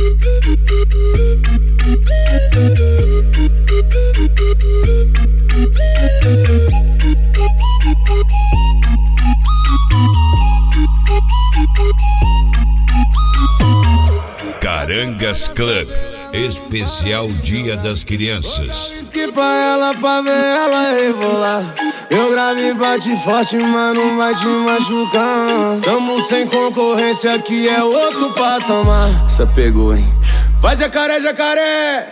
Carangas Club, especial Dia das Crianças. Que pra ela, pra ver ela rebolar. Eu gravei bate forte, mas não vai te machucar. Tamo sem concorrência, aqui é outro patamar. Essa pegou, hein? Vai jacaré, jacaré.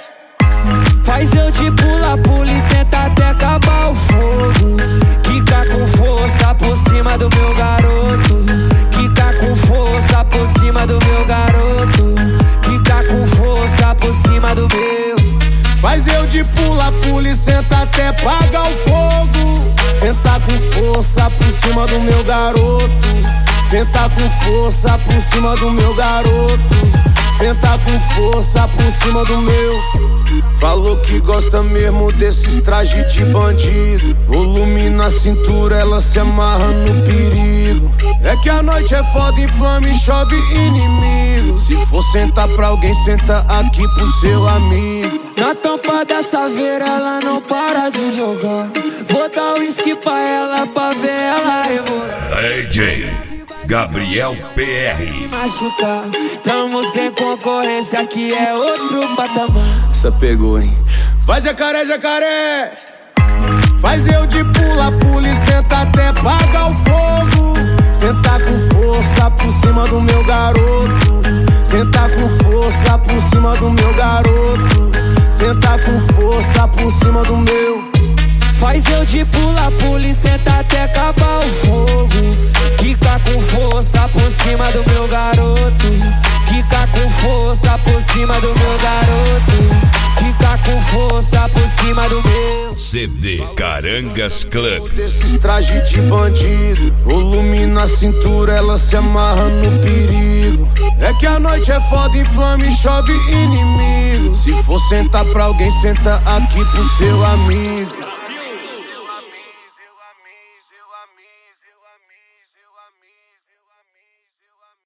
Faz eu de pula e senta até acabar o fogo. Quica com força por cima do meu garoto. Quica com força por cima do meu garoto. Quica com força por cima do meu. Faz eu de pula e senta até apagar o fogo. Senta com força por cima do meu garoto. Senta com força por cima do meu garoto. Senta com força por cima do meu. Falou que gosta mesmo desses trajes de bandido. Volume na cintura, ela se amarra no perigo. É que a noite é foda, inflama e chove inimigo. Se for sentar pra alguém, senta aqui pro seu amigo. Na tampa dessa veira ela não para de jogar. Vou dar uísque pra ela, pra ver ela rebolar. DJ Gabriel PR. Machucar, tamo sem concorrência, aqui é outro patamar. Essa pegou, hein? Vai jacaré, jacaré. Faz eu de pula e senta até apagar o fogo. Senta com força por cima do meu garoto. Senta com força por cima do meu garoto. Senta com força por cima do meu. Faz eu de pula e senta até acabar o fogo. Quica com força por cima do meu garoto. Quica com força por cima do meu garoto. Quica com força por cima do meu. CD Carangas Club. Desses trajes de bandido. Volume na cintura, ela se amarra no perigo. É que a noite é foda, inflama e chove inimigo. Se for sentar pra alguém, senta aqui pro seu amigo.